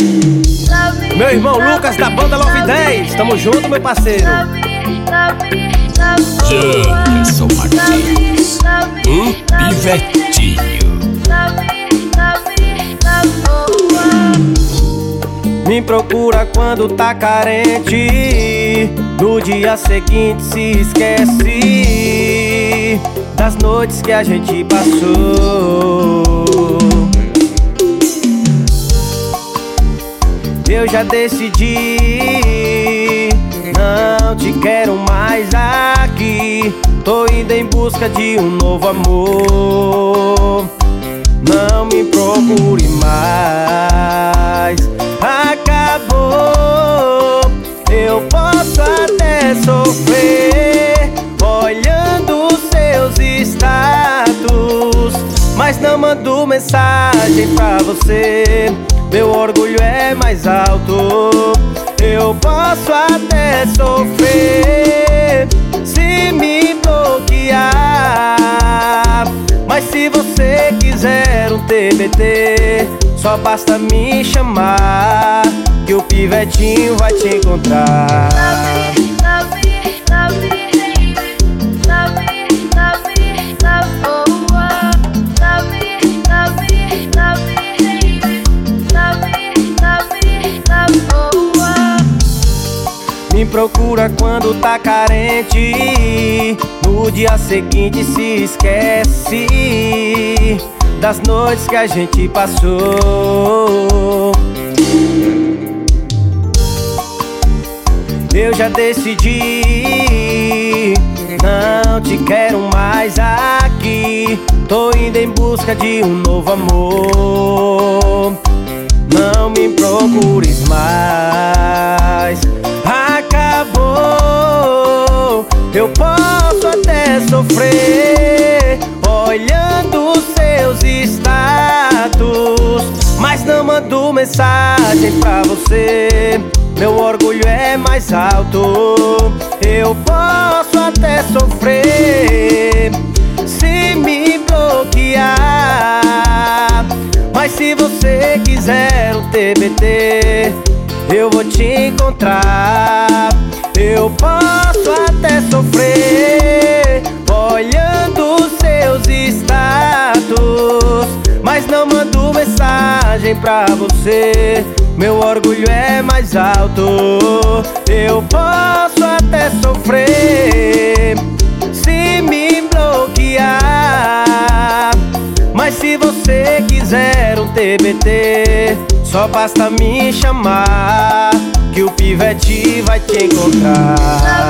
Meu irmão Lucas da banda Love 10, tamo junto, meu parceiro. Janderson Martins, o pivetinho. Me procura quando tá carente, no dia seguinte se esquece das noites que a gente passou. Eu já decidi, não te quero mais aqui. Tô indo em busca de um novo amor. Não me procure mais, acabou. Eu posso até sofrer olhando seus status, mas não mando mensagem pra você. Meu orgulho é mais alto. Eu posso até sofrer se me bloquear, mas se você quiser um TBT, só basta me chamar, que o pivetinho vai te encontrar. Me procura quando tá carente, no dia seguinte se esquece das noites que a gente passou. Eu já decidi, não te quero mais aqui. Tô indo em busca de um novo amor. Não me procures mais, acabou. Eu posso até sofrer olhando seus status, mas não mando mensagem pra você. Meu orgulho é mais alto. Eu posso até sofrer se me bloquear, mas se você quiser um TBT, eu vou te encontrar. Eu posso até sofrer olhando seus status, mas não mando mensagem pra você. Meu orgulho é mais alto. Eu posso até sofrer se me bloquear, mas se você quiser um TBT, só basta me chamar, que o pivete vai te encontrar.